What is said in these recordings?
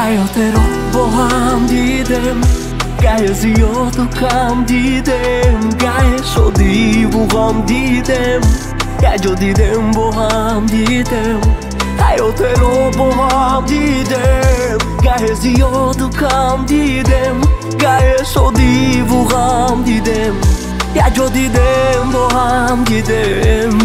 حیات رو با هم دیدم، گه زیاد و کم دیدم، گه شدی و غم دیدم، گه جا دیدم با هم دیدم. حیات رو با هم دیدم، گه زیاد و کم دیدم، گه شدی و غم دیدم، گه جا دیدم با هم دیدم.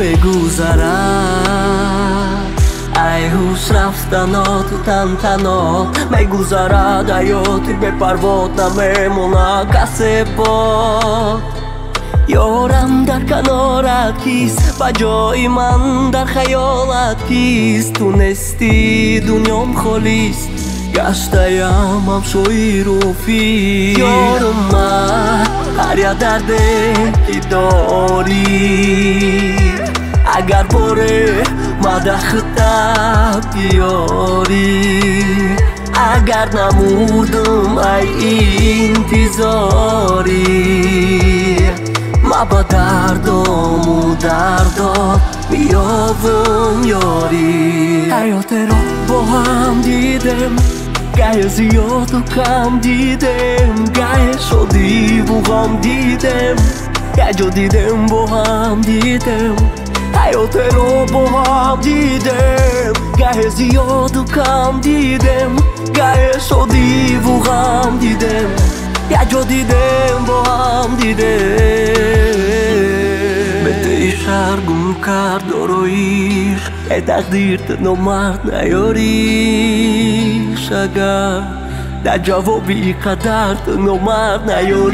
میگذرد ای هوش رفتنات و تنتنات، میگذرد حیاتی به پروات، نمیمونه کسی باد. یارم در کنارت کیست و جای من در خیالت کیست؟ تونستی دنیام خالیست، گشتیم هم شوی روفی. یارم من هر یه درده که داری، اگر باره مدخت بیاری، اگر نمودم ای انتظاری، ما با دردم و دردم میابم یاری. حیات رو با هم دیدم، گه زیاد و کم دیدم، گه شدی و غم دیدم، گه جا دیدم با هم دیدم. حیات رو با هم دیدم، گه زیاد و کم دیدم، گه شدی و غم دیدم، گه جا دیدم با هم دیدم. بده شرگم کرد رویش، ای تقدیر تنو مرد نیاریش، اگر در جوابی قدر تنو مرد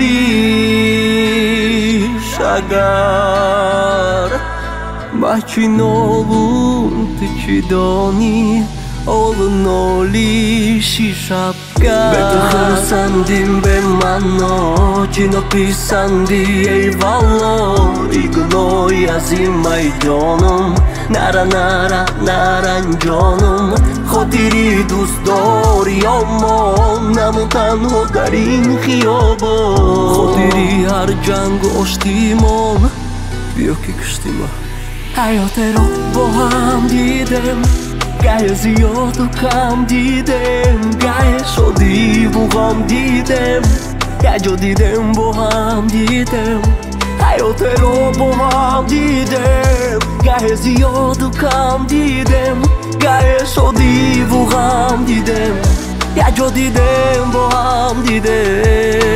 نیاریش، اگر ما چی نالون تو چی دانی، اول نالیشی شب کرد. به تو خرسندیم به من چی نپیسندی ای والا، ایگنوی از این ای جانم، نره نره نرن جانم. خاطری دوست داری اما نمون تنها در این خیابان، خاطری هر جنگ و آشتیمان بیا که کشتیمان. حیات رو با هم دیدم، گه زیاد و کم دیدم، گه شدی و غم دیدم، گه جا دیدم با هم دیدم. حیات رو با هم دیدم، گه زیاد و کم دیدم، گه شدی و غم دیدم، گه جا دیدم با هم دیدم.